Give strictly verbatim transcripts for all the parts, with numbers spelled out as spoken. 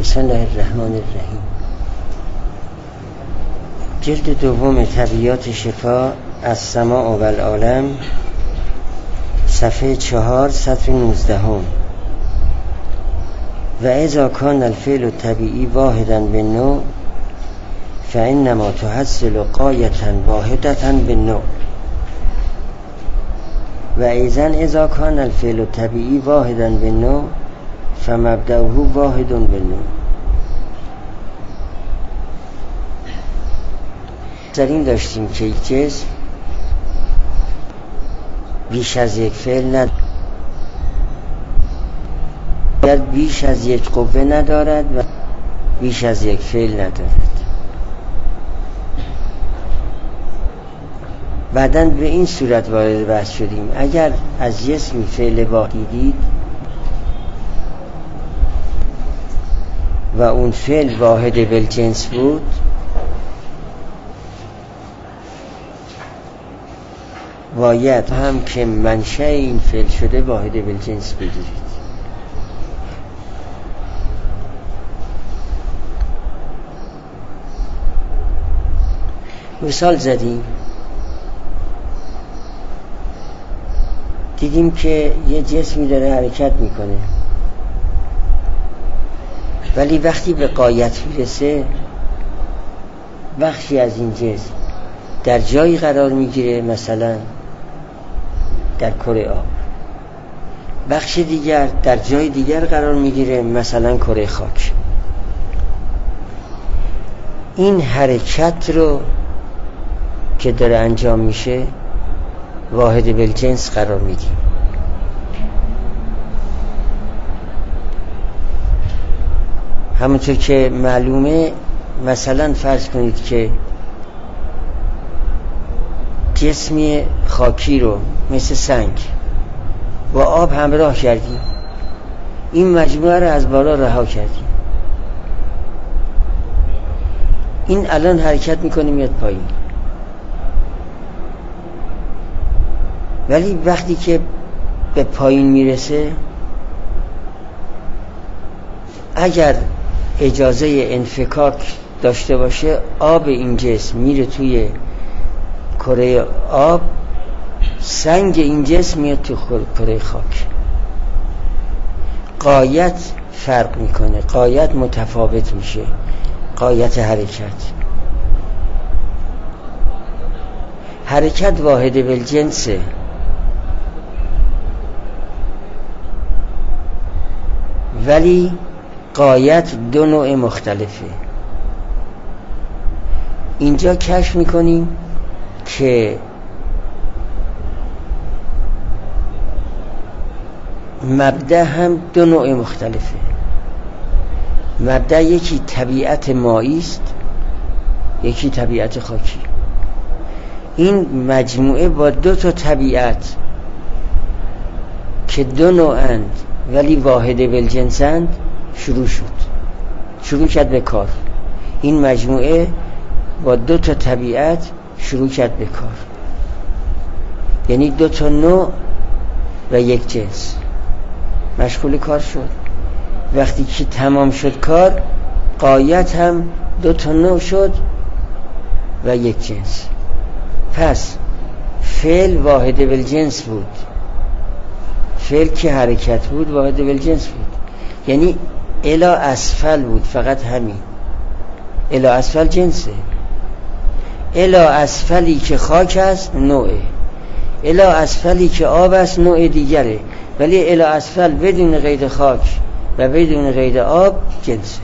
بسم الله الرحمن الرحیم. جلد دوم طبیعات شفا از سماع و العالم، صفحه چهار، سطر نوزدهم. و اذا کان الفعل الطبیعی واحدا بالنوع فانما تحصل غایة واحدة بالنوع. و ایضا اذا کان الفعل الطبیعی واحدا بالنوع فمبدأه واحد بالنوع. در این داشتیم که یک جسم بیش از یک فعل ندارد، بیش از یک قوه ندارد و بیش از یک فعل ندارد. بعداً به این صورت وارد بحث شدیم: اگر از جسمی فعل واحدی دید و اون فعل واحد بالجنس بود، باید هم که منشأ این فعل شده واحد بالجنس بگیرید. مثال زدیم، دیدیم که یه جسمی داره حرکت میکنه، ولی وقتی به غایت میرسه بخشی از این جسم در جایی قرار میگیره، مثلا در کره آب، بخش دیگر در جای دیگر قرار میگیره، مثلا کره خاک. این حرکت رو که داره انجام میشه واحد بالجنس قرار میدیم. همونطور که معلومه، مثلا فرض کنید که جسمی خاکی رو مثل سنگ با آب همراه کردیم، این مجموعه رو از بالا رها کردیم، این الان حرکت میکنه میاد پایین. ولی وقتی که به پایین میرسه، اگر اجازه انفکاک داشته باشه، آب این جسم میره توی کره آب، سنگ این جسم میاد تو کره خاک. غایت فرق میکنه، غایت متفاوت میشه، غایت حرکت. حرکت واحد بالجنسه، ولی غایت دو نوع مختلفه. اینجا کشف میکنیم که مبدأ هم دو نوع مختلفه. مبدأ یکی طبیعت مایی است، یکی طبیعت خاکی. این مجموعه با دو تا طبیعت که دو نوعند ولی واحد بالجنسند شروع شد، شروع کرد به کار. این مجموعه با دو تا طبیعت شروع کرد به کار، یعنی دو تا نوع و یک جنس مشغول کار شد. وقتی که تمام شد کار، غایت هم دو تا نوع شد و یک جنس. پس فعل واحد بالجنس بود، فعل که حرکت بود واحد بالجنس بود، یعنی الی اسفل بود، فقط همین. الی اسفل جنسه. الی اسفلی که خاک است نوعه، الی اسفلی که آب است نوع دیگره، ولی الی اسفل بدون قید خاک و بدون قید آب جنسه.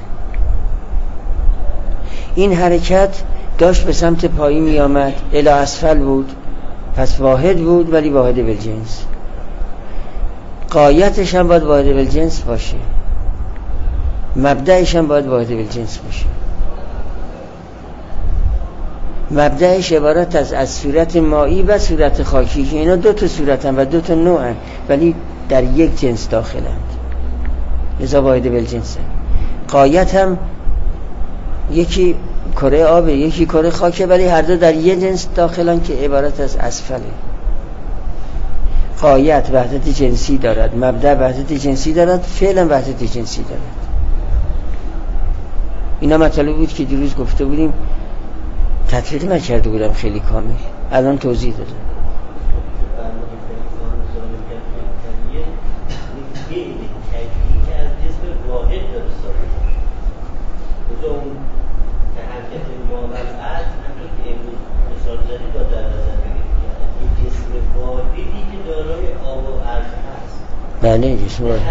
این حرکت داشت به سمت پایین می آمد، الی اسفل بود، پس واحد بود ولی واحد بالجنس. غایتش هم باید واحد بالجنس باشه، مبدأش هم باید واحد بالجنس باشه. مبدأش عبارت از از صورت مایی و صورت خاکی که اینا دو تا صورتن و دو تا نوعن، ولی در یک جنس داخلند، لذا واحد بالجنسه. غایت هم یکی کره آبه، یکی کره خاکه، ولی هر دو در یک جنس داخلن که عبارت از اسفله. غایت وحدت جنسی دارد، مبدأ وحدت جنسی دارد، فعل وحدت جنسی دارد. اینا مطالب بود که دیروز گفته بودیم، تطبیق نکرده بودم خیلی کامل، الان توضیح دادم. بله جسم واحد.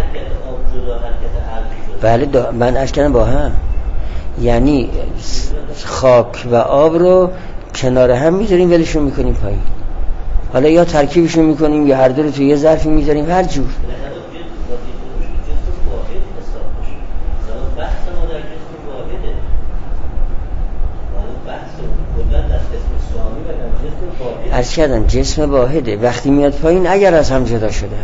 بله دا من عرض کردم با هم، یعنی خاک و آب رو کنار هم میذاریم ولشون میکنیم پایین، حالا یا ترکیبشون میکنیم یا هر دو رو توی یه ظرفی میذاریم، هر جور. عرض کردم جسم واحده، وقتی میاد پایین اگر از هم جدا شده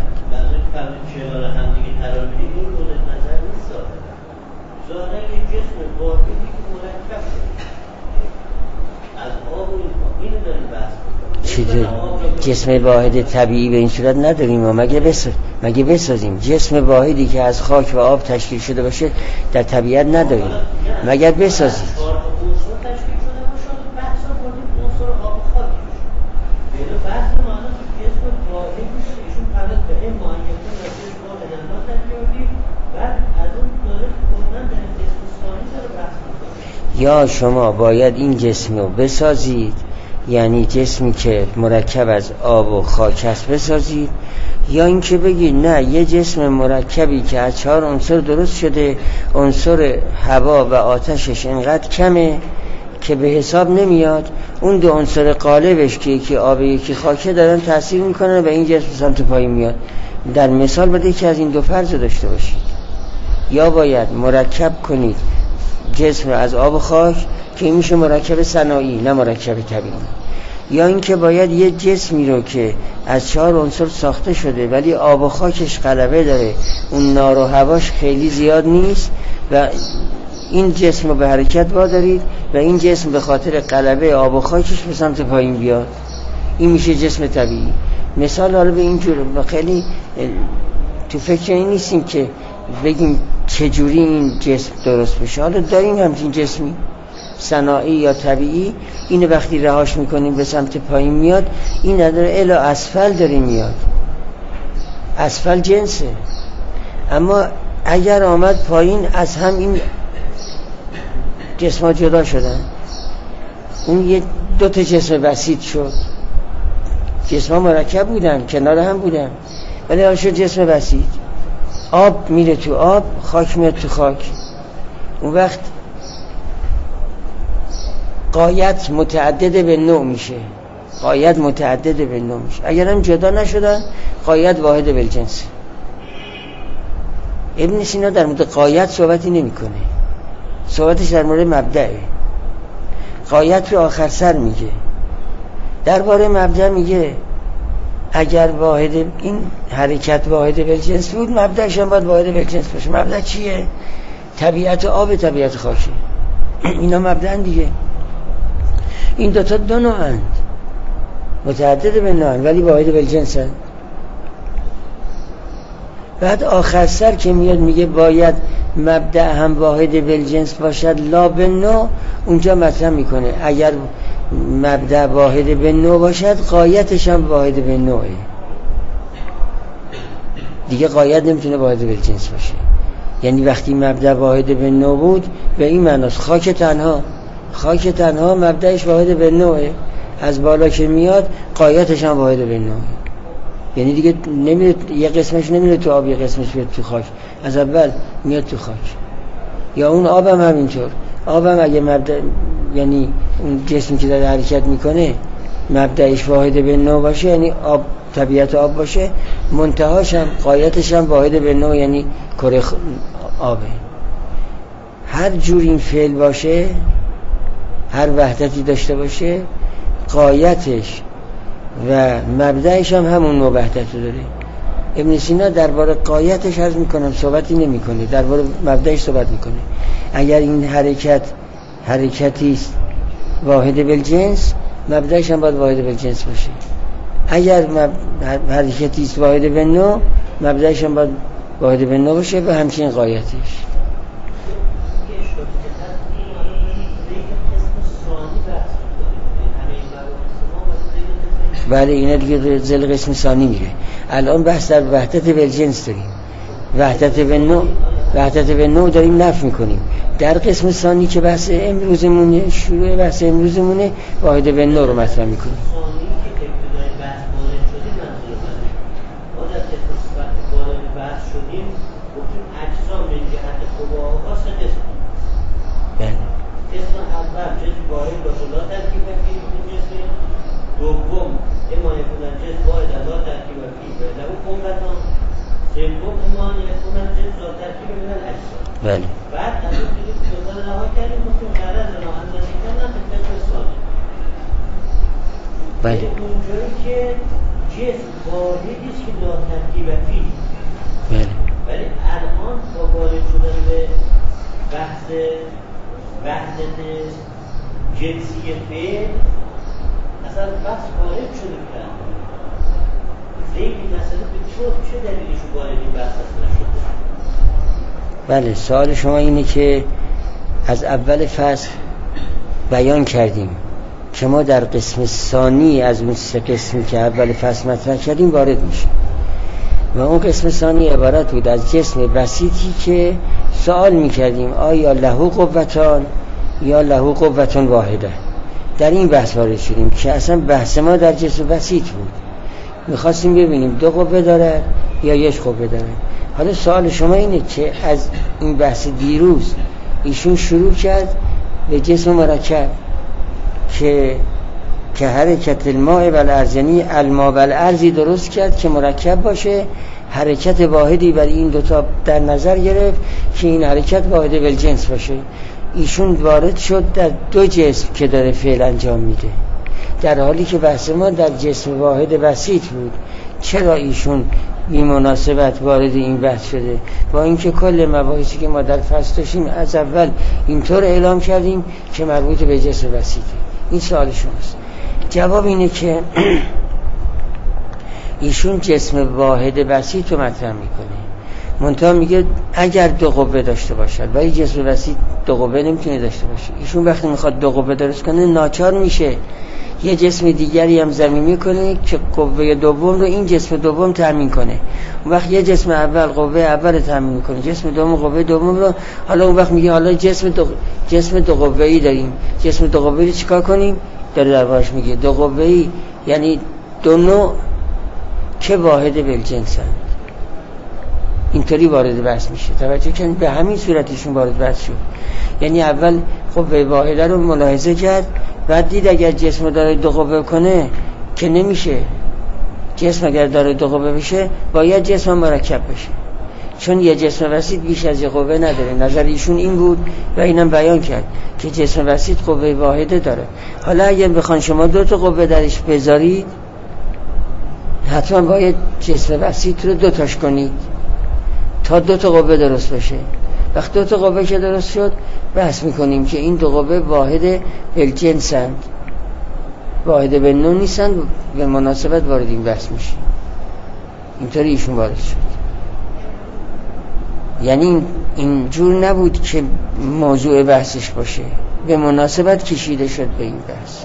جسم واحد طبیعی به این صورت نداریم ما، مگه بساز مگه بسازیم جسم واحدی که از خاک و آب تشکیل شده باشه در طبیعت نداریم، مگر بسازیم. یا شما باید این جسم رو بسازید، یعنی جسمی که مرکب از آب و خاک است بسازید، یا اینکه بگید نه یه جسم مرکبی که از چهار عنصر درست شده، عنصر هوا و آتشش اینقدر کمه که به حساب نمیاد، اون دو عنصر قالبش که یکی آب یکی خاکه دارن تأثیر میکنن و این جسم سمت پایین میاد. در مثال بده که از این دو فرض داشته باشید، یا باید مرکب کنید جسم از آب و خاک که میشه مرکب صناعی نه مرکب طبیعی، یا اینکه باید یه جسمی رو که از چهار عنصر ساخته شده ولی آب و خاکش غلبه داره، اون نار و هواش خیلی زیاد نیست و این جسم رو به حرکت وادارید و این جسم به خاطر غلبه آب و خاکش به سمت پایین بیاد، این میشه جسم طبیعی. مثال حالا به این جور خیلی تو فکر این نیستیم که بگیم چجوری این جسم درست بشه، حالا داریم همچین جسمی صناعی یا طبیعی، اینو وقتی رهاش میکنیم به سمت پایین میاد، این نداره الا اسفل داره میاد، اسفل جنسه، اما اگر آمد پایین از هم این جسم‌ها جدا شدن، اون یه دو تا جسم بسیط شد، جسم‌ها مرکب بودن کنار هم بودن ولی حالا شد جسم بسیط، آب میره تو آب، خاک میاد تو خاک، اون وقت غایت متعدد به نوع میشه، غایت متعدد به نوع میشه، اگر هم جدا نشدن غایت واحد بالجنس. ابن سینا در مورد غایت صحبتی نمی کنه، صحبتش در مورد مبدعه، غایت رو آخر سر میگه، درباره مبدع میگه اگر واحد این حرکت واحد بالجنس بود مبدعش هم باید واحد بالجنس باشه. مبدع چیه؟ طبیعت آب، طبیعت خاکی، اینا مبدع دیگه. این دوتا دو نوعند، متعدد به نوعند ولی واحد بالجنس هست. بعد آخر سر که میاد میگه باید مبدع هم واحد بالجنس باشد لا به نوع، اونجا مطرح میکنه اگر مبدع واحد به نوع باشد غایتش هم واحد به نوعه، دیگه غایت نمیتونه واحد بالجنس باشه. یعنی وقتی مبدع واحد به نوع بود به این معناست خاک تنها، خاک تنها مبدعش واحد به نوعه، از بالا که میاد غایتش هم واحد به نوعه، یعنی دیگه نمیره یه قسمش نمیره تو آب یه قسمش بیاد تو خاک، از اول میاد تو خاک. یا اون آبم همینطور، آبم اگه مبدع یعنی اون جسمی که داره حرکت میکنه مبدعش واحد به نوع باشه یعنی آب، طبیعت آب باشه، منتهاش هم غایتش هم واحد به نوع یعنی کره آبه. هر جور این فعل باشه، هر وحدتی داشته باشه، غایتش و مبدعش هم همون نوع وحدت رو داره. ابن سینا درباره غایتش عرض میکنم صحبتی نمیکنه، درباره مبدعش صحبت میکنه. اگر این حرکت حرکتی است واحد بالجنس، مبدعش هم باید واحد بالجنس باشه. اگر مب... حرکتی است واحد بالنوع، مبدعش هم باید واحد بالنوع باشه و همچنین غایتش. بله اینا دیگه زل قسم ثانی میره. الان بحث در وحدت بالجنس داریم، وحدت بالنوع، وحدت بالنوع داریم نفی میکنیم. در قسم ثانی که بحث امروزمونه، شروع بحث امروزمونه، واحد بالنوع رو مطرح میکنیم. بله. قسم اول جسم واحد با لا ترکیب فی جسم دوم اما یکونن جسم واحد لا ترکیب فی له قوتان سوم اما یکونن جسم لا ترکیب من الاجزاء. بله. بعد از اون دیگه دوباره رها کردیم گفتیم غرض راه اندازی کردن به قسم ثانی. بله. اونجایی که جسم واحدی است که لا ترکیب فی. بله. ولی الان با وارد شدن به بحث وحدت جنسی فعل اصلا بحث وارد شده کرد. زیدی مثلا به چه چه دلیلش وارد این بحث اصلا شده؟ بله سوال شما اینه که از اول فصل بیان کردیم که ما در قسم ثانی از اون سه قسمی که اول فصل مطرح کردیم وارد میشیم و اون قسم ثانی عبارت بود از جسم بسیطی که سوال میکردیم آیا له قوتان یا له قوتان واحده. در این بحث وارد شدیم که اصلا بحث ما در جسم بسیط بود، میخواستیم ببینیم دو قوه داره یا یک قوه داره. حالا سوال شما اینه که از این بحث دیروز ایشون شروع کرد به جسم مرکب که که حرکت الماء و الارض، یعنی الماء و الارضی درست کرد که مرکب باشه، حرکت واحدی برای این دوتا در نظر گرفت که این حرکت واحد بالجنس باشه. ایشون وارد شد در دو جسم که داره فعل انجام میده، در حالی که بحث ما در جسم واحد بسیط بود. چرا ایشون بی مناسبت وارد این بحث شده؟ با اینکه کل مباحثی که ما در فصل داشتیم از اول اینطور اعلام کردیم که مربوط به جسم بسیطه. این سوال شماست. جواب اینه که ایشون جسم واحد بسیط رو مطرح میکنه، منتها میگه اگر دو قوه داشته باشد، ولی جسم بسیط دو قوه نمیتونه داشته باشه. ایشون وقتی میخواد دو قوه درست کنه ناچار میشه یه جسم دیگری هم زمینی کنه که قوه دوم رو این جسم دوم تامین کنه. اون وقت یه جسم اول قوه اول تامین کنه، جسم دوم قوه دوم رو. حالا اون وقت میگه حالا جسم دو جسم دو قوه‌ای داریم، جسم دو قوه‌ای رو چیکار کنیم؟ داره دربارش میگه دو قوه‌ای یعنی دو نوع که واحد بالجنسن. اینطوری وارد بحث میشه. توجه کنید به همین صورتشون وارد بحث شد. یعنی اول قوه واحده رو ملاحظه کرد، بعد دید اگر جسم داره دو قوه کنه که نمیشه. جسم اگر داره دو قوه بشه باید جسم مرکب بشه، چون یه جسم وسیط بیش از یه قوه نداره. نظر ایشون این بود و اینم بیان کرد که جسم وسیط قوه واحده داره. حالا اگر بخوان شما دو تا قوه درش بذارید حتما باید جسم وسیط رو دو تاش کنید تا دو تا قوه درست بشه. وقت دو تا قوه که درست شد بحث میکنیم که این دو قوه واحد بالجنسند، واحد بالنوع نیستند. به مناسبت وارد این بحث میشه. اینطوری ایشون وارد شد. یعنی اینجور نبود که موضوع بحثش باشه، به مناسبت کشیده شد به این بحث.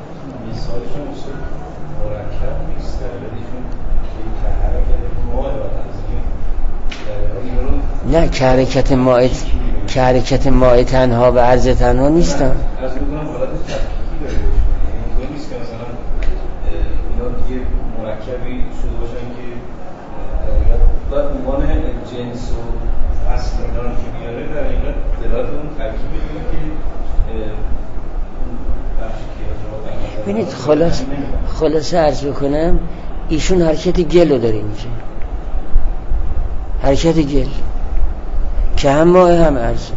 نه که حرکت ماء که حرکت ماء تنها و عرض تنها نیستن. از میکنم حالت تفکیکی داره، یعنی اینطور نیست که مثلا اینا دیگه مرکبی شده باشن که و عنوان جنس و اصل اینا رو که بیاره در این دلالت اون ترکیبی میگه که ببینید خلاص خلاصه عرض بکنم ایشون حرکت گل رو داره میگه، حرکت گل که هم ماء هم عرض،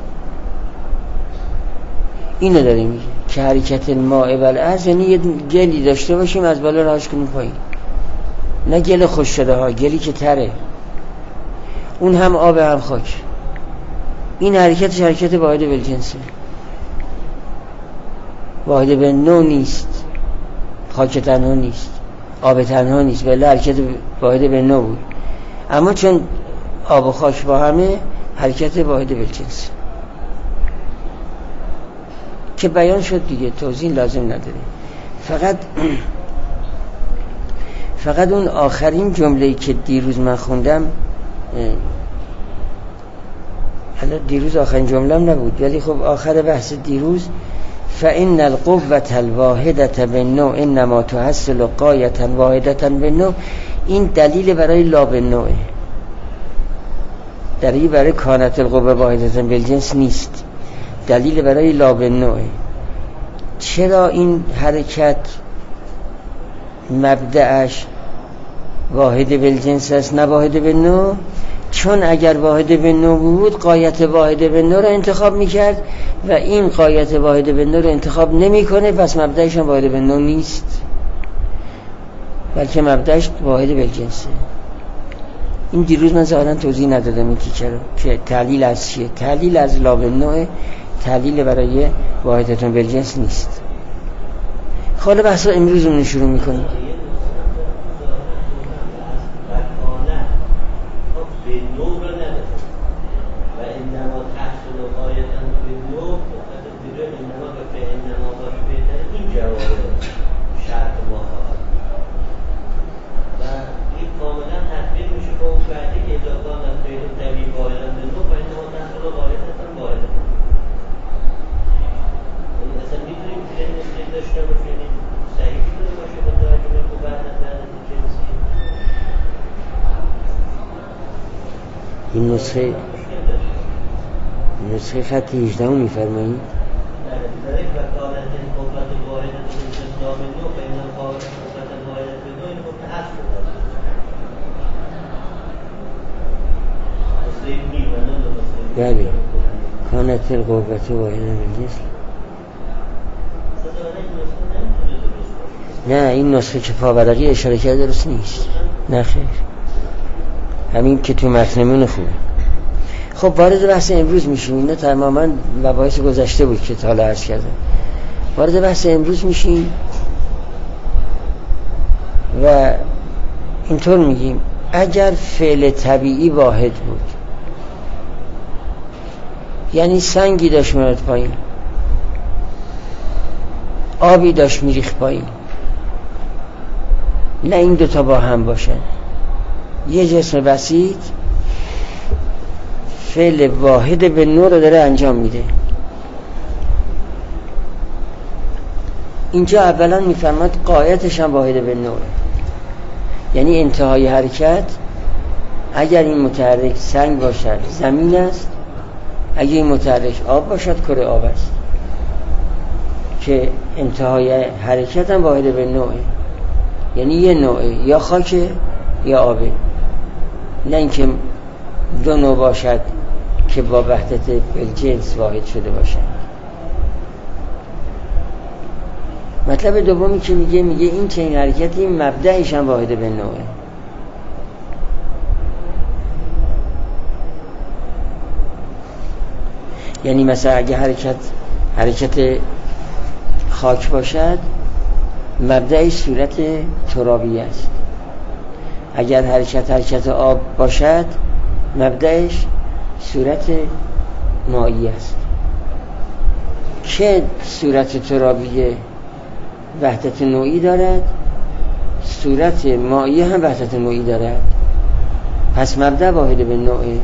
اینو داره میگه که حرکت الماء و الارض یعنی یه گلی داشته باشیم از بالا راهش کنیم پایین، نه گل خوش شده ها، گلی که تره، اون هم آب هم خاک. این حرکتش حرکت واحد بالجنسه، واحد بالنوع نیست. خاک تنها نیست، آب تنها نیست، بله حرکت واحد بالنوع بود. اما چون آب و خاک با همه حرکت واحد بالجنس. که بیان شد دیگه، توضیح لازم نداره. فقط فقط اون آخرین جمله‌ای که دیروز من خوندم، حالا دیروز آخرین جمله‌ام نبود ولی خب آخر بحث دیروز، فإن القوة الواحدة بالنوع انما تحصل غایة واحدة بالنوع، این دلیل برای لا بالنوع، دلیل برای کانت القوة واحدة بالجنس نیست، دلیل برای لا بالنوع. چرا این حرکت مبدأش واحد بالجنس است نه واحد بالنوع؟ چون اگر واحد بالنوع بود غایت واحد بالنوع رو انتخاب میکرد و این غایت واحد بالنوع رو انتخاب نمیکنه، پس مبدأش هم واحد بالنوع نیست بلکه مبدأش واحد بالجنسه. این دیروز من ظاهرا توضیح ندادم این که چرا، که تعلیل از چیه؟ تعلیل از لا بالنوع، تعلیل برای واحدتون بالجنس نیست. حالا بحث امروزمون شروع میکنیم. این نسخه نسخه خط هجده میفرمایید؟ بله، کانت القوة واحدة بالجنس. نه این نسخه که پاورقی اشاره کرده درست نیست. نه خیر، همین که تو متنمون خوبه. خب وارد بحث امروز میشیم. اینا تماما مباحث گذشته بود که تا حالا عرض کردم. وارد بحث امروز میشیم و اینطور میگیم اگر فعل طبیعی واحد بود، یعنی سنگی داشت میاد پایین، آبی داشت میریخت پایین، نه این دوتا با هم باشن، یه جسم بسیط فعل واحد به نوع رو داره انجام میده. اینجا اولا میفرماد غایتش هم واحد به نوع، یعنی انتهای حرکت اگر این متحرک سنگ باشد زمین است، اگر این متحرک آب باشد کره آب است، که انتهای حرکت هم واحد به نوعه، یعنی یه نوعه، یا خاکه یا آبه، نه اینکه دو نوع باشد که با وحدت بالجنس واحد شده باشد. مطلب دومی که میگه میگه این چنین حرکتی مبدأش هم واحد به نوعه. یعنی مثلا اگه حرکت حرکت خاک باشد مبدأش صورت ترابی است، اگر حرکت حرکت آب باشد مبدأش صورت مایی است. که صورت ترابی وحدت نوعی دارد، صورت مایی هم وحدت نوعی دارد، پس مبدأ واحد به نوعه.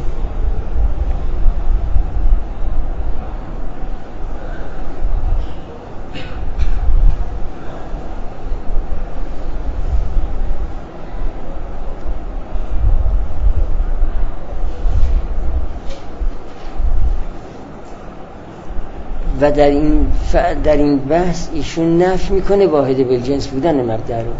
و در این ف... در این بحث ایشون نفی میکنه واحد بالجنس بودن مبدأ رو.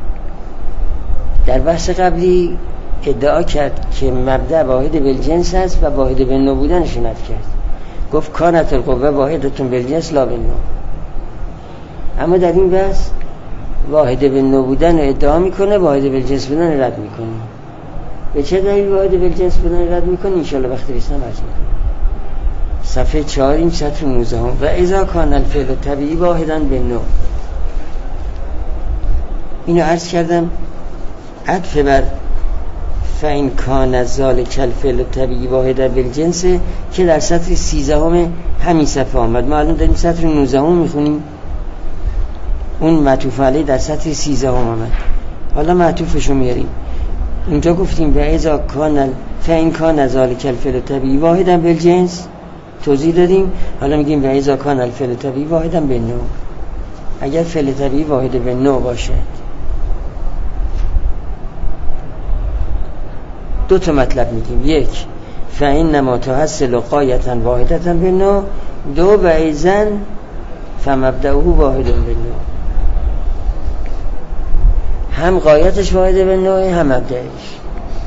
در بحث قبلی ادعا کرد که مبدأ واحد بالجنس است و واحد بالنوع بودنش رو نفی کرد، گفت کانت القوة واحدة بالجنس لا بالنوع. اما در این بحث واحد بالنوع بودن رو ادعا میکنه، واحد بالجنس بودن رو رد میکنه. به چه دلیل واحد بالجنس بودن رو رد میکنه؟ انشاءالله وقتی رسیدم عرض میکنم. صفحه چهار این سطر نوزده و اذا کان الفعل طبیعی واحداً بالنوع. اینو عرض کردم عطف بر فإن کان ذلک الفعل الطبیعی واحدا بالجنس که در سطر سیزدهم همین صفحه آمد. ما الان داریم سطر نوزدهم میخونیم، اون معطوف علیه در سطر سیزدهم آمد. حالا معطوفشو میاریم. اونجا گفتیم و اذا کان فإن کان ذلک الفعل الطبیعی واحدا بالجنس توضیح دادیم. حالا میگیم و اذا کان الفعل الطبیعی واحدا بالنوع، اگر فعل طبیعی واحد بالنوع باشد. دو تا مطلب میگیم، یک فإنما تحصل غایة واحدة بالنوع، دو و ایضا فمبدأه واحد بالنوع، هم غایتش واحد بالنوع هم مبدأش.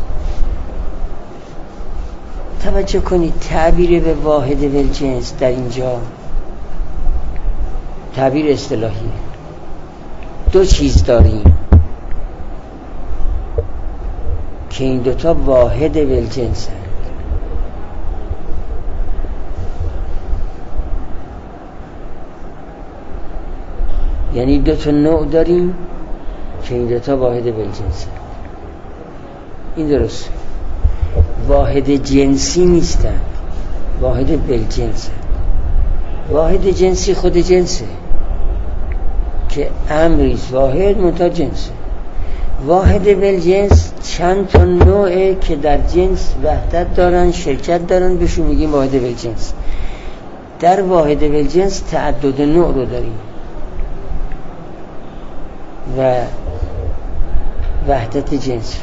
توجه کنید تعبیر به واحد بالجنس در اینجا تعبیر اصطلاحی. دو چیز داریم که این دوتا واحد بالجنس هست. یعنی دوتا نوع داریم که این دوتا واحد بالجنس هست. این درست، واحد جنسی نیستن، واحد بالجنس هست. واحد جنسی خود جنسه که امریست واحد منتها جنسه. واحد بالجنس چند تا نوعه که در جنس وحدت دارن، شرکت دارن، بهشون میگیم واحد بالجنس. در واحد بالجنس تعدد نوع رو داریم و وحدت جنس.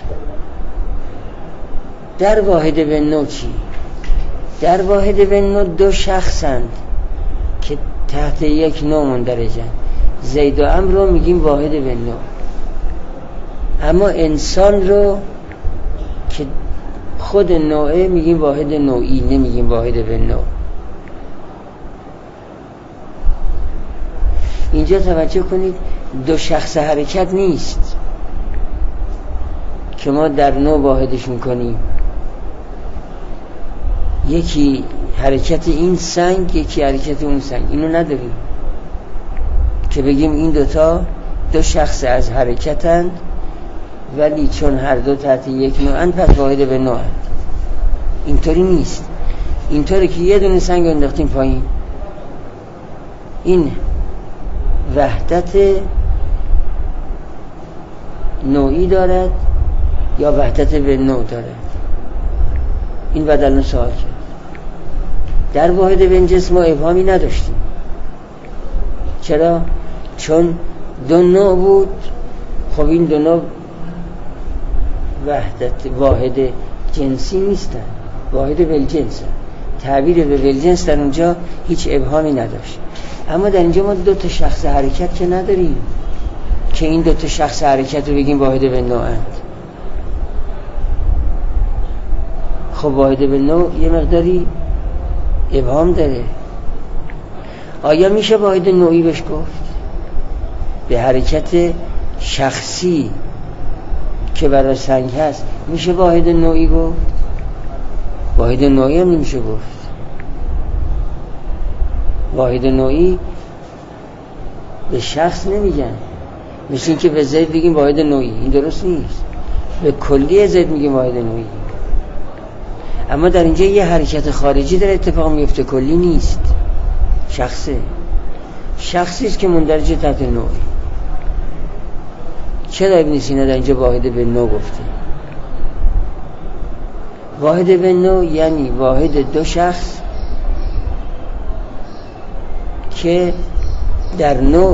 در واحد بالنوع چی؟ در واحد بالنوع دو شخصند که تحت یک نوع مندرجن. زید و عمرو رو میگیم واحد بالنوع، اما انسان رو که خود نوعه میگیم واحد نوعی، نمیگیم واحد بالنوع. اینجا توجه کنید دو شخص حرکت نیست که ما در نوع واحدش میکنیم. یکی حرکت این سنگ، یکی حرکت اون سنگ، اینو نداریم که بگیم این دوتا دو شخص از حرکتند ولی چون هر دو تحت یک نوعن پس واحد به نوعن. اینطوری نیست. اینطوری که یه دونه سنگ انداختیم پایین، این وحدت نوعی دارد یا وحدت به نوع دارد. این بدلن سوال کرد. در واحد بالجنس ما ابهامی نداشتیم. چرا؟ چون دو نوع بود. خب این دو نوع وحدت واحد جنسی نیستن، واحد بالجنس. تعبیر به بالجنس در اونجا هیچ ابهامی نداشت. اما در اینجا ما دو تا شخص حرکت که نداریم که این دو تا شخص حرکت رو بگیم واحد بالنوعند. خب واحد بالنوع یه مقداری ابهام داره. آیا میشه واحد نوعی بهش گفت؟ به حرکت شخصی که برای سنگ هست میشه واحد نوعی گفت؟ واحد نوعی هم نمیشه گفت. واحد نوعی به شخص نمیگن، مثل این که به زید بگیم واحد نوعی، این درست نیست. به کلی زید میگیم واحد نوعی. اما در اینجا یه حرکت خارجی در اتفاق میفته، کلی نیست، شخصه. شخصی است که مندرج تحت نوع. چرا ابن سینا در اینجا واحد به نوع گفته؟ واحد به نوع یعنی واحد دو شخص که در نوع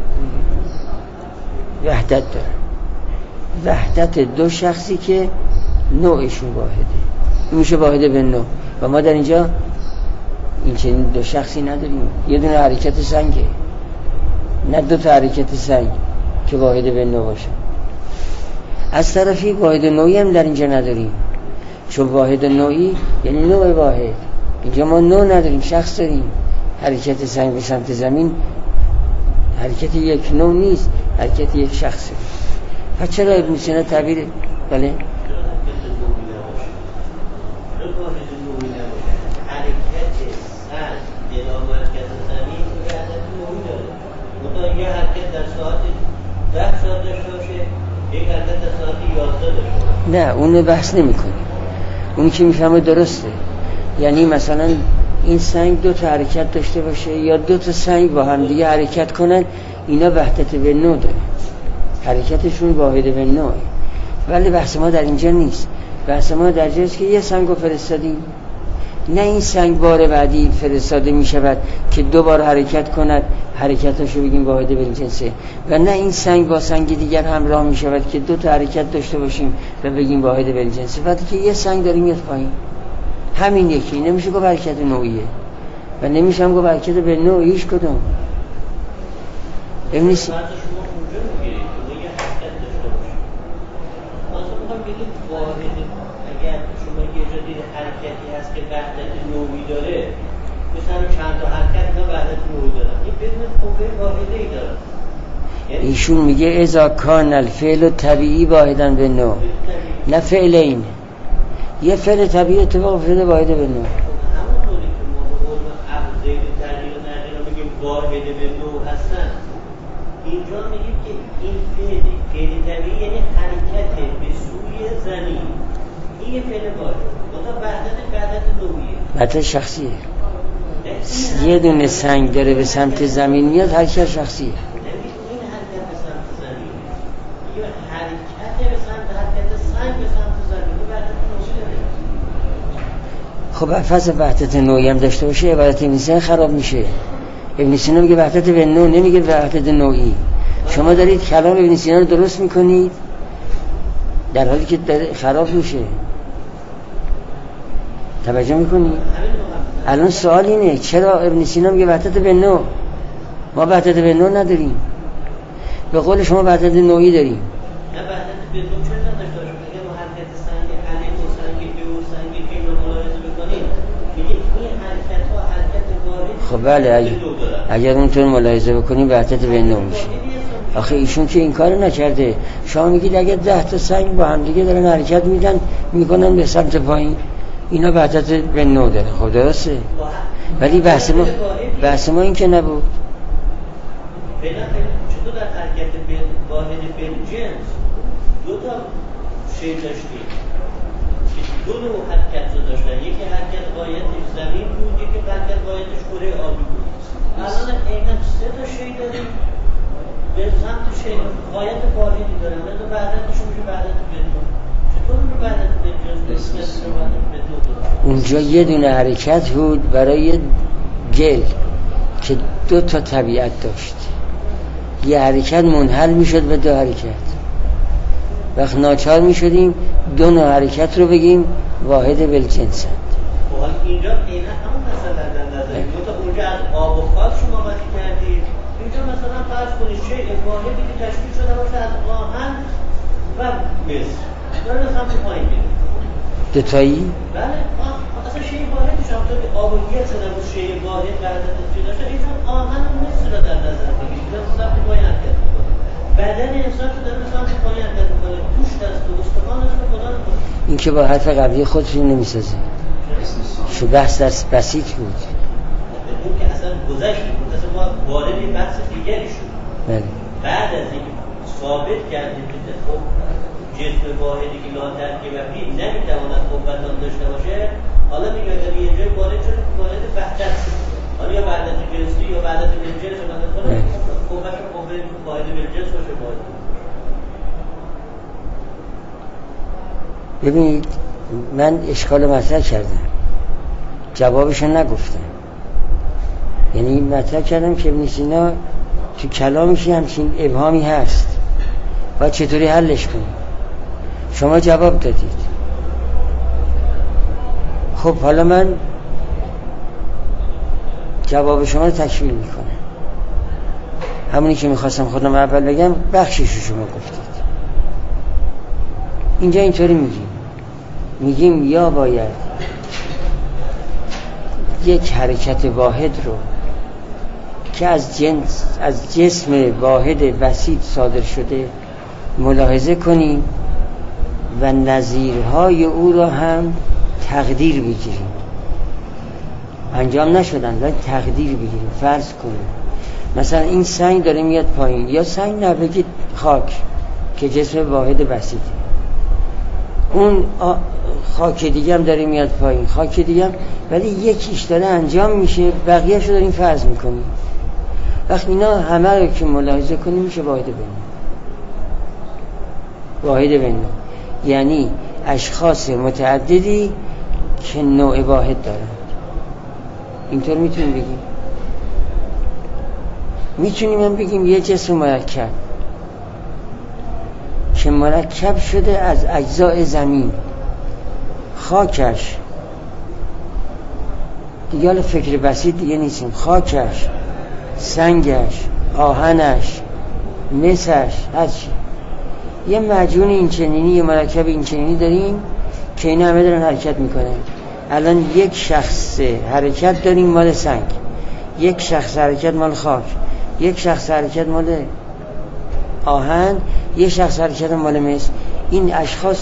وحدت داره. وحدت دو شخصی که نوعشون واحده، این میشه واحد به نوع. و ما در اینجا این چنین دو شخصی نداریم. یه دونه حرکت سنگه، نه دو تا حرکت سنگ که واحد به نوع باشه. از طرفی واحد نوعی هم در اینجا نداریم، چون واحد نوعی یعنی نوع واحد. اینجا ما نوع نداریم، شخص داریم. حرکت سنگ به سمت زمین حرکت یک نوع نیست، حرکت یک شخصه. پس چرا ابن سینا تعبیر بله یه حرکت در ساعت ده ساعت داشته باشه، یک حرکت در ساعت یازده داشته باشه. نه اونو بحث نمی کنیم. اون که میفهمه درسته، یعنی مثلا این سنگ دو تا حرکت داشته باشه یا دو تا سنگ با هم دیگه حرکت کنن، اینا وحدت به نوع داره، حرکتشون واحد به نوع. ولی بحث ما در اینجا نیست. بحث ما در جاست که یه سنگو فرستادیم، نه این سنگ بار بعدی فرستاده می شود که دو بار حرکت کند، حرکتاشو بگیم واحد بالجنسه، و نه این سنگ با سنگ دیگر همراه می شود که دو تا حرکت داشته باشیم و بگیم واحد بالجنسه. وقتی که یه سنگ داریم میاد پایین، همین یکی، نمیشه گفت حرکت نوعیه و نمیشه هم گفت حرکت به نوع هیچ کدوم. ابن سینا اگر شما یه جا دید حرکتی هست که وحدت نوعی داره، مثلا چند تا حرکت اینا وحدت نوعی دارن، این بدون قوه واحده ای دارن. ایشون میگه اذا کان الفعل طبیعی واحدا به نوع، نه فعل این، یه فعل طبیعی اتفاق افتاده واحد به نوع. همون طوری که ما به قول ابزید تغییر و نقینا میگیم واحد به نوع هستن، اینجا میگیم که این فعل فعل طبیعی یعنی حرکت به سوی زمین، این یه فعل واحد، منتها وحدت وحدت نوعیه، وحدت شخصیه. یه دونه سنگ داره به سمت زمین میاد، حرکت شخصیه. این حرکت به سمت زمین، یه حرکت به سمت حرکت سنگ به سمت زمین، وحدت نوعی داره. خب فرض وحدت نوعی هم داشته باشه، عبارت ابن سینا خراب میشه. ابن سینا میگه وحدت به نوع، نمیگه وحدت نوعی. شما دارید کلام ابن سینا رو درست میکنید در حالی که خراب میشه. توجه میکنید؟ الان سوال اینه چرا ابن سینا میگه وحدت به نوع، ما وحدت به نوع نداریم؟ به قول شما وحدت نوعی داریم. نه وحدت به نوع چرا نداشته باشیم؟ اگه ما حرکت سنگ الف و سنگ ب و سنگ گ رو ملاحظه بکنیم، میگه این حرکت ها حرکت واحد. خب بله، اگر, اگر اونطور ملاحظه بکنیم وحدت به نوع میشه. آخه ایشون که این کارو نکرده. شما میگید اگه ده تا سنگ با هم دیگه دارن حرکت میدن میکنن به سمت پایین، اینا وحدت به نوع داره. خب درسته، ولی بحث ما بحث ما این که نبود. چطور در حرکت واحد بالجنس دو تا شی داشتیم که دو نوع حرکت رو داشتن، یکی حرکت غایتش زمین بود، یکی حرکت غایتش کره آبی بود. الان عیناً سه تا شی داریم به سمت شی غایت واحدی دارن، ولی وحدتشون میشه وحدت به نوع. چطور میشه وحدت بالجنس مثل وحدت به نوع؟ اونجا یه دونه حرکت بود برای گل که دو تا طبیعت داشت، یه حرکت منحل میشد به دو حرکت. وقت ناچار میشدیم دو نوع حرکت رو بگیم واحد بالجنس. حالا اینجا عیناً همون مثلا در نظر میاد. اونجا از آب و خاک شما قاطی کردید، اینجا مثلا فرض کنید شیء واحدی که تشکیل شده باشه از آهن و مس، داره سمت پایین میره. دو تایی؟ بله، اصلا شیء واحدی شما تو آب و گل شده و شیء واحد وحدت چی داشته، اینجا آهن و مس رو در نظر بگیرید، داره سمت پایین حرکت میکنه. بدن انسان رو داره سمت پایین حرکت میکنه، گوشت است و استخوان است و خدا رو کنه. این که با حرف قبلی خودشون نمیسازه. شو بحث در بسیط بود. اون که اصلا گذشت بود، اصلا ما وارد این بحث دیگری شد. بله. بعد از اینکه ثابت کردیم که خب جسم واحدی که لا ترکیب فیه نمیتواند قوتان داشته باشه، حالا میگه اگر یه جای وارد شد وارد وحدت شد، حالا یا وحدت جنسی یا وحدت بالجنس رو وحدت کنه، قوت رو قوت واحد بالجنس باشه واحد. ببینید من اشکال مطرح کردم، جوابشو نگفتم. یعنی مطرح کردم که ابن سینا تو کلامش همچین ابهامی هست و چطوری حلش کنیم. شما جواب دادید. خب حالا من جواب شما رو تکمیل میکنم. همونی که میخواستم خودم اول بگم بخشیشو شما گفتید. اینجا اینطوری میگیم میگیم یا باید یک حرکت واحد رو که از جنس از جسم واحد بسیط صادر شده ملاحظه کنیم و نظیرهای او را هم تقدیر بگیریم. انجام نشدن ولی تقدیر بگیریم. فرض کنیم مثلا این سنگ داره میاد پایین، یا سنگ نه بگید خاک که جسم واحد بسیطه، اون خاک دیگه هم داره میاد پایین، خاک دیگه هم، ولی یکیش داره انجام میشه، بقیه‌اش رو داریم فرض میکنیم. وقتی اینا همه رو که ملاحظه کنیم میشه واحد بین واحد بین یعنی اشخاص متعددی که نوع واحد دارن. اینطور میتونیم بگیم. میتونیم هم بگیم یه جسم مرکب که مرکب شده از اجزای زمین، خاکش دیگه، حالا فکر بسیط دیگه نیستیم، خاکش، سنگش، آهنش، مسش، هرچی، یه مجموع این چنینی، یه مرکب این چنینی داریم که این همه دارن حرکت میکنن. الان یک شخص حرکت داریم مال سنگ، یک شخص حرکت مال خاک، یک شخص حرکت مال آهن، یک شخص حرکت مال مس. این اشخاص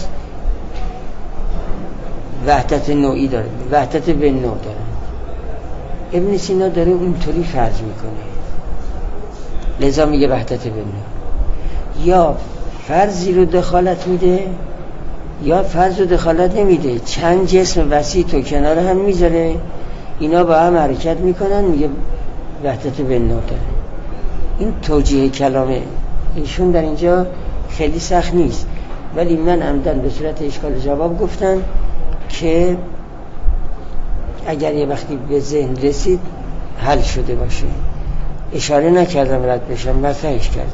وحدت نوعی داره، وحدت به نوع دارن. ابن سینا داره اینطوری فرض میکنه، لذا میگه وحدت به نوع. یا فرضی رو دخالت میده یا فرض رو دخالت نمیده، چند جسم وسیع تو کنار هم میذاره، اینا با هم حرکت میکنن، میگه وحدت به نوع داره. این توجیه کلامه ایشون در اینجا خیلی سخت نیست، ولی من عمدن به صورت اشکال جواب گفتن که اگر یه وقتی به ذهن رسید حل شده باشه. اشاره نکردم رد بشم، مطرحش کردم.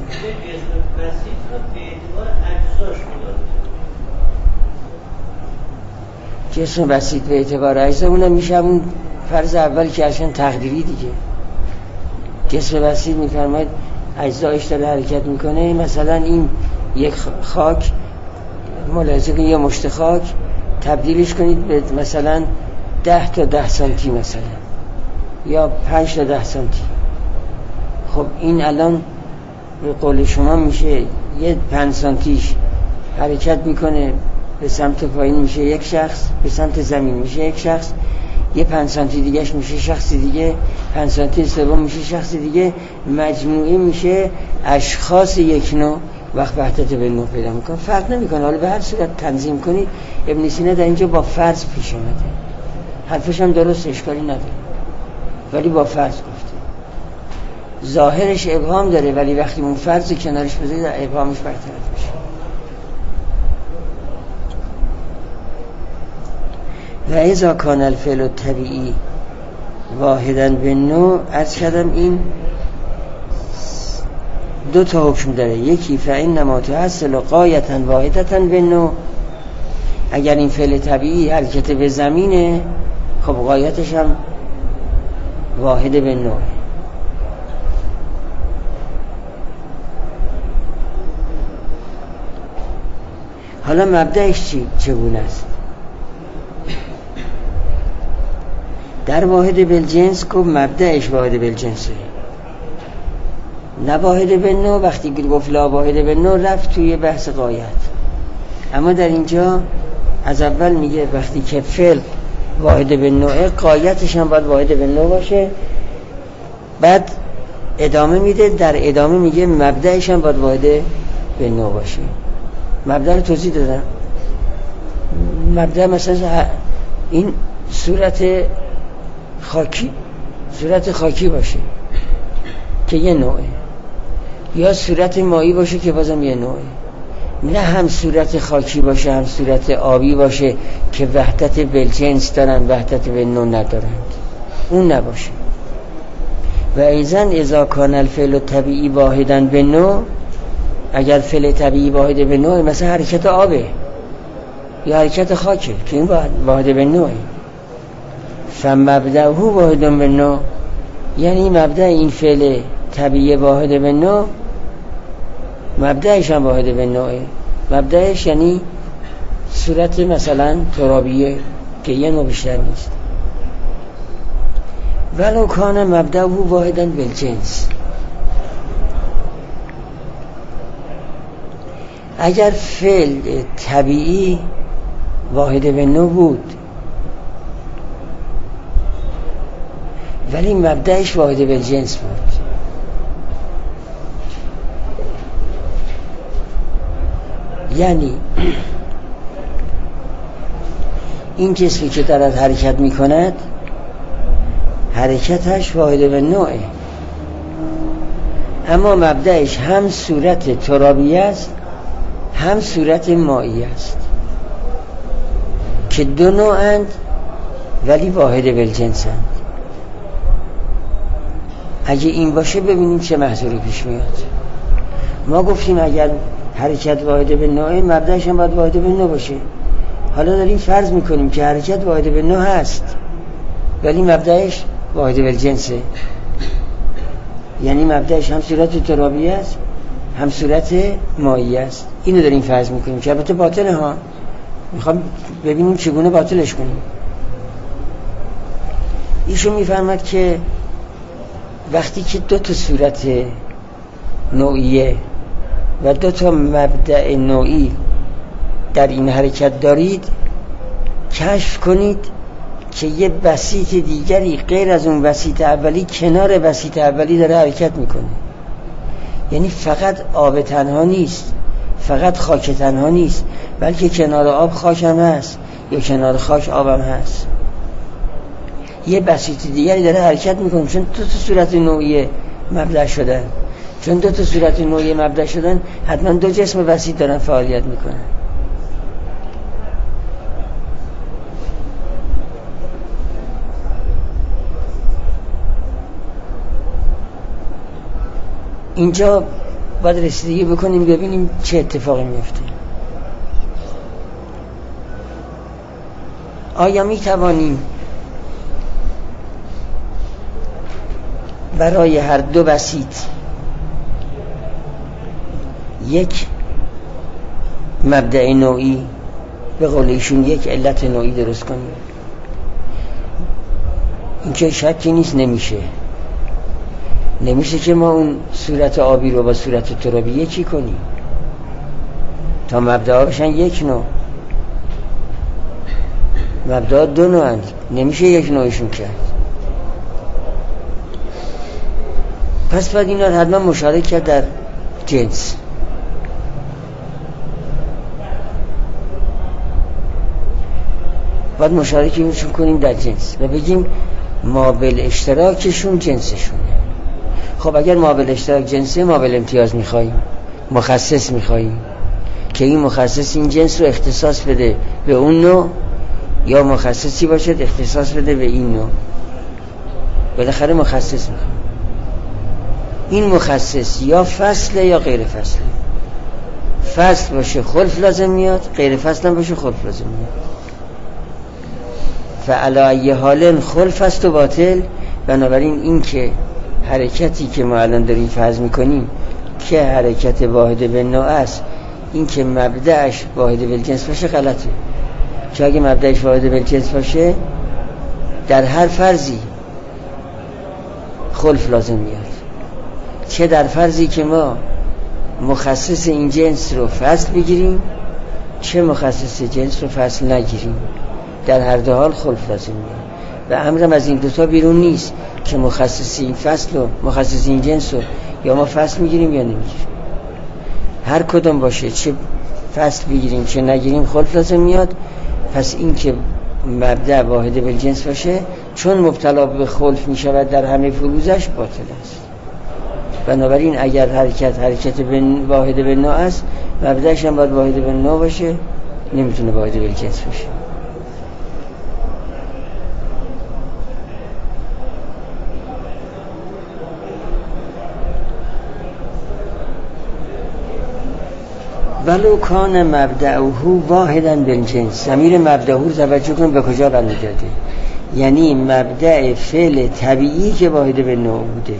جسم بسیط به اعتبار اجزا، اونم میشه اون فرض اول که عشان تقدیری دیگه. جسم بسیط میفرماید اجزایش داره حرکت میکنه. مثلا این یک خاک، ملاحظه کنید یه مشت خاک تبدیلش کنید به مثلا ده تا ده سانتی مثلا، یا پنج تا ده سانتی. خب این الان به قول شما میشه یه پنج سانتیش حرکت میکنه به سمت پایین میشه یک شخص، به سمت زمین میشه یک شخص، یه پنج سانتی دیگهش میشه شخصی دیگه، پنج سانتی سوم میشه شخصی دیگه، مجموعه میشه اشخاص یک نوع. وقت وحدت به نوع پیدا میکنه، فرق نمیکنه حالا به هر صورت تنظیم کنید. ابن سینا در اینجا با فرض پیش اومده، حرفش هم درست، اشکالی نداره، ولی با فرض گفته. ظاهرش ابهام داره، ولی وقتی اون فرض کنارش بذارید ابهامش برطرف میشه. و اذا کان الفعل الطبیعی واحدا بالنوع، عرض کردم این دو تا حکم داره. یکی فإنما تحصل غایة واحدة بالنوع، اگر این فعل طبیعی حرکت به زمینه، خب غایتش هم واحد بالنوع. حالا مبدأش چی؟ چگونه است؟ در واحد بالجنس که مبدأش واحد بالجنسه، نه واحد بالنوع. وقتی گفت لا واحد بالنوع رفت توی بحث غایت، اما در اینجا از اول میگه وقتی که فعل واحد بالنوع، غایتش هم باید واحد بالنوع باشه. بعد ادامه میده، در ادامه میگه مبدأش هم باید واحد بالنوع باشه. مبدأ رو توضیح دادم. مبدأ مثلا این صورت خاکی، صورت خاکی باشه که یه نوعه، یا صورت مایی باشه که بازم یه نوعه. نه هم صورت خاکی باشه هم صورت آبی باشه که وحدت بالجنس دارن وحدت بالنوع ندارند، اون نباشه. و ایضا اذا کان الفعل الطبیعی واحدا بالنوع، اگر فعل طبیعی واحد بالنوع، مثلا حرکت آبه یا حرکت خاکه که این واحد بالنوعه، فمبدأه واحد بالنوع، یعنی مبدأ این فعل طبیعی واحد بالنوع، مبدأش هم واحد بالنوعه. مبدأش یعنی صورت مثلا ترابیه که یه نوع بیشتر نیست. ولو کان مبدأه واحدا بالجنس، اگر فعل طبیعی واحد بالنوع بود ولی مبدأش واحد بالجنس بود، یعنی این جسمی که دارد حرکت میکند حرکتش واحد به نوعه، اما مبدأش هم صورت ترابی است هم صورت مایی است که دو نوعند ولی واحد بالجنسند. اگه این باشه ببینیم چه محصولی پیش میاد. ما گفتیم اگر حرکت واحد به نوعه مبدأش هم باید واحد به نوع باشه. حالا داریم فرض میکنیم که حرکت واحد به نوع هست ولی مبدأش واحد بالجنسه، یعنی مبدأش هم صورت ترابی است هم صورت مایی است. اینو داریم فرض میکنیم که البته باطله ها، میخوام ببینیم چگونه باطلش کنیم. ایشون میفرماد که وقتی که دو تا صورت نوعیه و دو تا مبدأ نوعی در این حرکت دارید، کشف کنید که یه بسیط دیگری غیر از اون بسیط اولی کنار بسیط اولی داره حرکت میکنه. یعنی فقط آب تنها نیست، فقط خاک تنها نیست، بلکه کنار آب خاک هم هست یا کنار خاک آب هم هست. یه بسیط دیگری داره حرکت میکنه، چون دو تا صورت نوعی مبدأ شدن. چون دو تا صورت نوعی مبدأ شدن حتما دو جسم بسیط دارن فعالیت میکنن. اینجا باید رسیدگی بکنیم ببینیم چه اتفاقی میفته. آیا می توانیم برای هر دو بسیط یک مبدأ نوعی به قول ایشون یک علت نوعی درست کنیم؟ این که شکی نیست نمیشه. نمیشه که ما اون صورت آبی رو با صورت ترابی یکی کنیم تا مبدأ بشن یک نوع. مبدأ دو نوعند، نمیشه یک نوعشون کرد. پس باید اینا حتما مشارکت کرد در جنس. باید مشارکتشون کنیم در جنس و بگیم مابل اشتراکشون جنسشونه. خب اگر مابل اشتراک جنسه، مابل امتیاز میخواییم، مخصص میخواییم که این مخصص این جنس رو اختصاص بده به اون نوع یا مخصصی باشد اختصاص بده به این نوع. بالاخره مخصص میخواییم. این مخصص یا فصله یا غیر فصله. فصل باشه خلف لازم میاد، غیر فصل هم باشه خلف لازم میاد. فعلی ای حال خلف است و باطل. بنابراین این که حرکتی که ما الان داریم فرض میکنیم که حرکت واحد به نوع است، این که مبدأش واحد بالجنس باشه غلطه. چون اگه مبدأش واحد بالجنس باشه در هر فرضی خلف لازم میاد، چه در فرضی که ما مخصص این جنس رو فصل بگیریم چه مخصص جنس رو فصل نگیریم، در هر دو حال خلف لازم میاد. و امرم از این دوتا بیرون نیست که مخصص این فصل و مخصص این جنس رو یا ما فصل میگیریم یا نمیگیریم. هر کدوم باشه، چه فصل بگیریم چه نگیریم خلف لازم میاد. پس این که مبدأ واحد بالجنس باشه چون مبتلا به خلف میشود در همه فروزش باطل است. بنابراین اگر حرکت حرکت واحد بالنوع است، مبدأش هم باید واحد بالنوع باشه، نمیتونه واحد بالجنس باشه. ولو کان مبدأه واحدا بالجنس. ضمیر مبدأه رو توجه کن به کجا برمیگرده. یعنی مبدأ فعل طبیعی که واحد بالنوع بوده.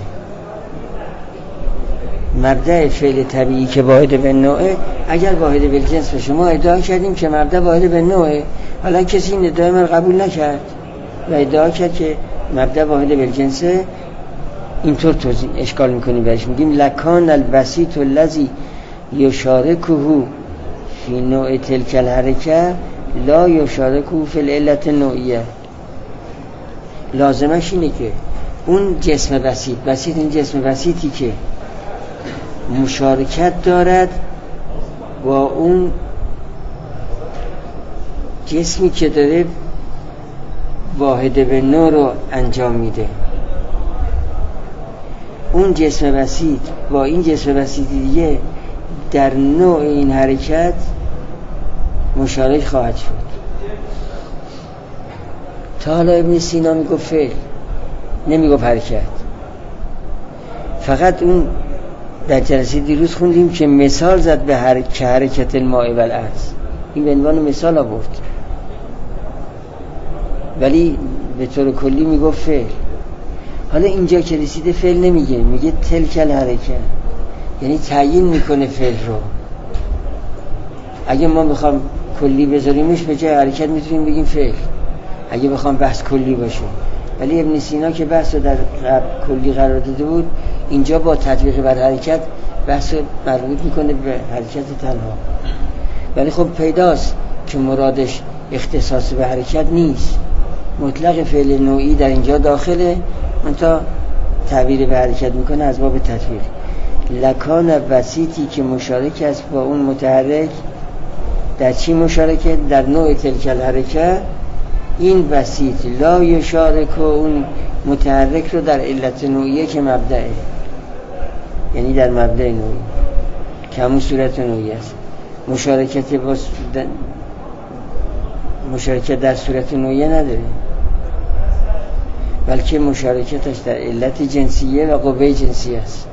مبدأ فعل طبیعی که واحد بالنوعه اگر واحد بالجنس باشه، ما ادعا کردیم که مبدأ واحد بالنوعه، حالا کسی این ادعای من قبول نکرد و ادعا کرد که مبدأ واحد بالجنسه، اینطور توضیح اشکال میکنیم بهش، میگیم لکان البسیط الذی یشارکه فی نوع تلک الحرکه لا یشارکه فی العلت النوعیه. لازمش اینه که اون جسم بسیط بسیط این جسم بسیطی که مشارکت دارد با اون جسمی که داره واحد به نو رو انجام میده. اون جسم بسیط با این جسم بسیط دیگه در نوع این حرکت مشارک خواهد شد. تا حالا ابن سینا میگفت فعل، نمیگفت حرکت. فقط اون در جلسه دیروز خوندیم که مثال زد به حرکت حرکت الماء و الارض، این به عنوان مثال آورد، ولی به طور کلی میگفت فعل. حالا اینجا که رسیده فعل نمیگه، میگه تلک الحرکت، یعنی تعیین میکنه فعل رو. اگه ما بخوام کلی بذاریمش به جای حرکت میتونیم بگیم فعل، اگه بخوام بحث کلی باشه. ولی ابن سینا که بحث رو در کلی قرار داده بود، اینجا با تطبیق بر حرکت بحث رو مربوط میکنه به حرکت تنها. ولی خب پیداست که مرادش اختصاص به حرکت نیست، مطلق فعل نوعی در اینجا داخله، منتها تعبیر به حرکت میکنه از باب تطبیق. لکان بسیطی که مشارک است با اون متحرک. در چی مشارکه؟ در نوع تلک الحرکت. این بسیط لا یشارک اون متحرک رو در علت نوعیه که مبدعه، یعنی در مبدع نوعی که همون صورت نوعی است. مشارکت با مشارکت در صورت نوعیه نداره، بلکه مشارکتش در علت جنسیه و قوه جنسیه است.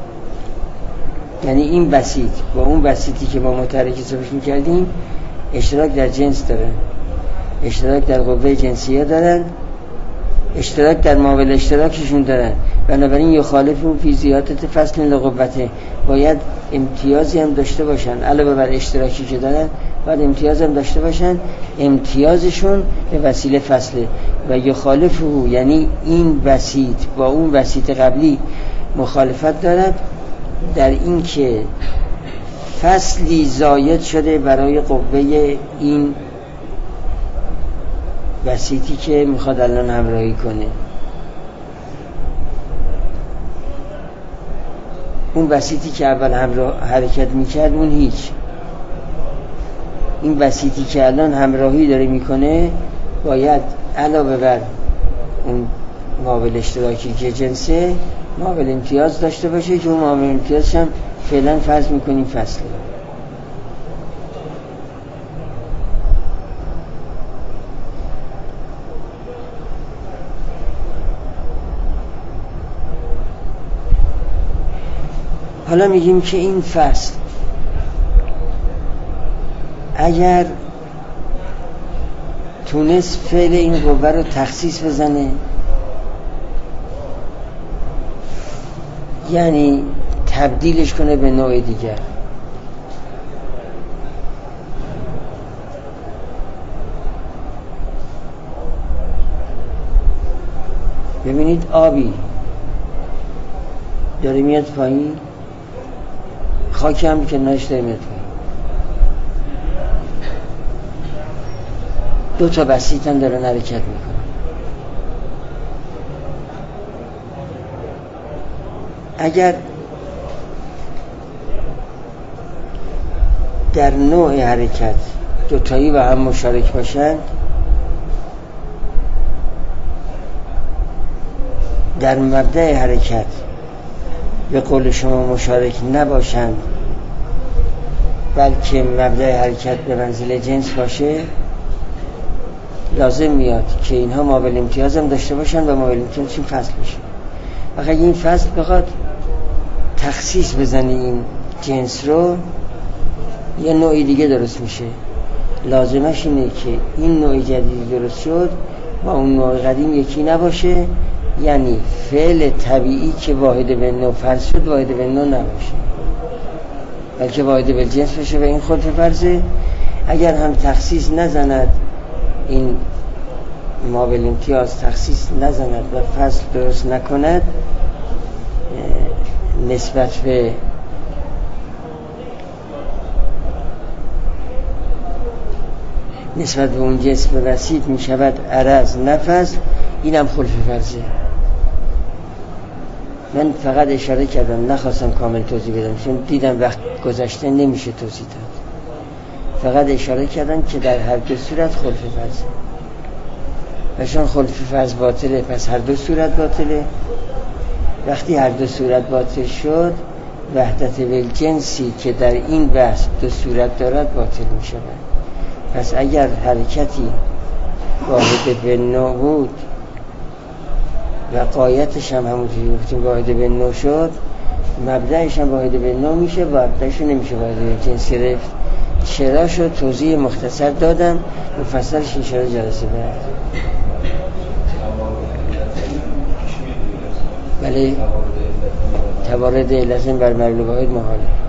یعنی این بسیط با اون بسیطی که با متحرک حسابش میکردیم اشتراک در جنس دارن، اشتراک در قوه جنسیه دارن، اشتراک در ماول اشتراکشون دارن. بنابراین یخالفون فی زیادت فصل لقوته، باید امتیازی هم داشته باشن علاوه بر اشتراکی که دارن، باید امتیاز هم داشته باشن. امتیازشون به وسیله فصله. و یخالفه یعنی این بسیط با اون بسیط قبلی مخالفت دارد در این که فصلی زاید شده برای قوه این بسیطی که میخواد الان همراهی کنه. اون بسیطی که اول همراه حرکت میکرد اون هیچ. این بسیطی که الان همراهی داره میکنه باید علاوه بر اون ماول اشتراکی که جنسه ماول امتیاز داشته باشه که اون ماول امتیازش هم فعلا فرض میکنیم فصله. حالا میگیم که این فصل اگر تونست فعل این قوه رو تخصیص بزنه، یعنی تبدیلش کنه به نوع دیگر، ببینید آبی داره میاد پایین، خاکی هم که ناش داره میاد پایین، دو تا بسیط هم دارن حرکت میکنن. اگر در نوع حرکت دوتایی و هم مشارک باشند، در مبدأ حرکت به قول شما مشارک نباشند بلکه مبدأ حرکت به منزله جنس باشه، لازم میاد که اینها ماول امتیاز هم داشته باشن و ماول امتیازشون فصل بشه. اگر این فصل بخواد تخصیص بزنه این جنس رو، یه نوعی دیگه درست میشه. لازمش اینه که این نوع جدیدی درست شد با اون نوع قدیم یکی نباشه، یعنی فعل طبیعی که واحد به نوع فرض شد واحد به نوع نباشه بلکه واحد به جنس بشه و این خود فرضه. اگر هم تخصیص نزند این ماول امتیاز تخصیص نزند و فصل درست نکند نسبت به نسبت به اون جسم بسیط می شود عرض نفس، اینم خلف فرضه. من فقط اشاره کردم، نخواستم کامل توضیح بدم چون دیدم وقت گذشته نمیشه توضیح داد. فقط اشاره کردم که در هر دو صورت خلف فرضه. و چون خلف فرض باطله پس هر دو صورت باطله. وقتی هر دو صورت باطل شد وحدت بالجنسی که در این بحث دو صورت دارد باطل می شود. پس اگر حرکتی واحد به نوع بود و قایتش هم همونطوری گفتیم واحد به نوع شد، مبدأش هم واحد به نوع میشه، مبدأش نمیشه واحد به جنسی رفت. چرا شد توضیح مختصر دادم، مفصلش ان شاءالله جلسه بعد. بله توارد علت بر مبلغ واحد محاله.